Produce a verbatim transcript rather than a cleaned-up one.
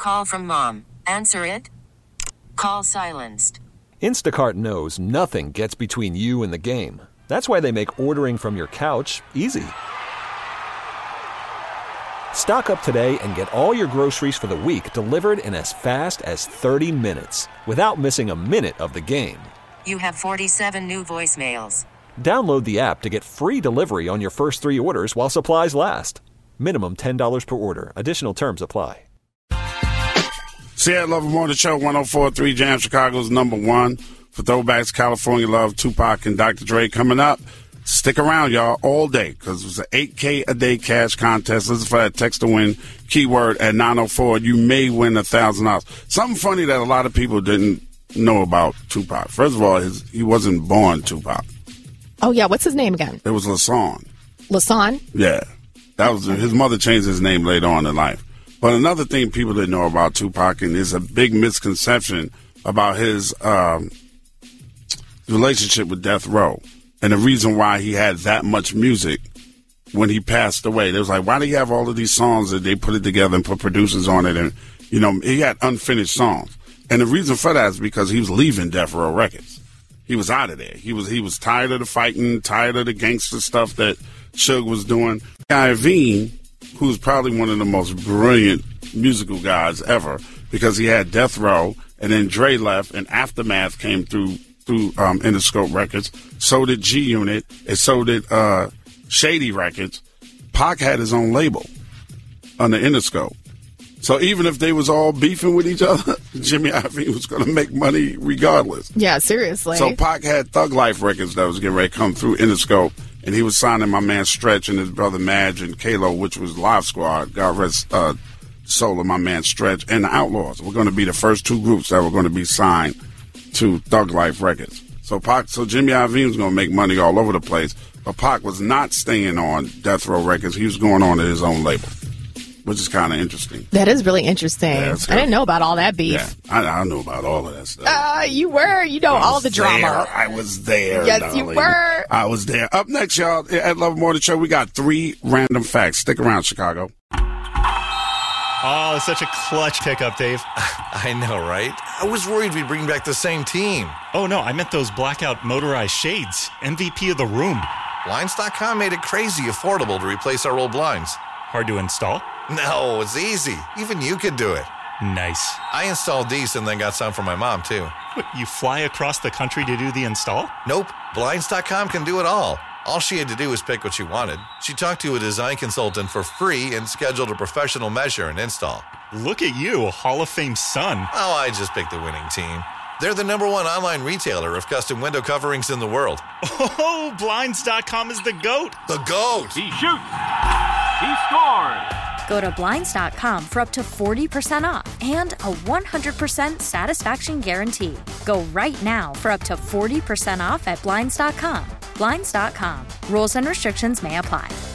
call from mom. Answer it. Call silenced. Instacart knows nothing gets between you and the game. That's why they make ordering from your couch easy. Stock up today and get all your groceries for the week delivered in as fast as thirty minutes without missing a minute of the game. You have forty-seven new voicemails. Download the app to get free delivery on your first three orders while supplies last. Minimum ten dollars per order. Additional terms apply. Seattle Love Morning Show, one oh four point three Jam, Chicago's number one. For Throwbacks, California Love, Tupac and Doctor Dre coming up. Stick around, y'all, all day, because it was an eight K a day cash contest. Listen for that text to win keyword at nine oh four. You may win one thousand dollars. Something funny that a lot of people didn't know about Tupac. First of all, his, he wasn't born Tupac. Oh, yeah. What's his name again? It was Lasan. Lasan? Yeah. That was his mother changed his name later on in life. But another thing people didn't know about Tupac, and there's a big misconception about his um, relationship with Death Row. And the reason why he had that much music when he passed away. They was like, why do you have all of these songs that they put it together and put producers on it? And, you know, he had unfinished songs. And the reason for that is because he was leaving Death Row Records. He was out of there. He was he was tired of the fighting, tired of the gangster stuff that Suge was doing. Iovine, who's probably one of the most brilliant musical guys ever, because he had Death Row, and then Dre left, and Aftermath came through through um, Interscope Records. So did G Unit, and so did uh, Shady Records. Pac had his own label under Interscope. So even if they was all beefing with each other, Jimmy Iovine was going to make money regardless. Yeah, seriously. So Pac had Thug Life Records that was getting ready to come through Interscope, and he was signing my man Stretch and his brother Madge and Kalo, which was Live Squad, God rest uh, soul of my man Stretch, and the Outlaws. We're going to be the first two groups that were going to be signed to Thug Life Records. So Pac, so Jimmy Iovine was going to make money all over the place, but Pac was not staying on Death Row Records. He was going on to his own label, which is kind of interesting. That is really interesting. Yeah, I didn't know about all that beef. Yeah, I, I know about all of that stuff. Uh, you were. You know all the drama. There. I was there. Yes, darling. you were. I was there. Up next, y'all, at Love Morning Show, we got three random facts. Stick around, Chicago. Oh, such a clutch pickup, Dave. I know, right? I was worried we'd bring back the same team. Oh, no, I meant those blackout motorized shades. M V P of the room. Blinds dot com made it crazy affordable to replace our old blinds. Hard to install? No, it's easy. Even you could do it. Nice. I installed these and then got some for my mom, too. What, you fly across the country to do the install? Nope. Blinds dot com can do it all. All she had to do was pick what she wanted. She talked to a design consultant for free and scheduled a professional measure and install. Look at you, a Hall of Fame son. Oh, I just picked the winning team. They're the number one online retailer of custom window coverings in the world. Oh, Blinds dot com is the GOAT. The GOAT. He shoots. He scores. Go to Blinds dot com for up to forty percent off and a one hundred percent satisfaction guarantee. Go right now for up to forty percent off at Blinds dot com. Blinds dot com. Rules and restrictions may apply.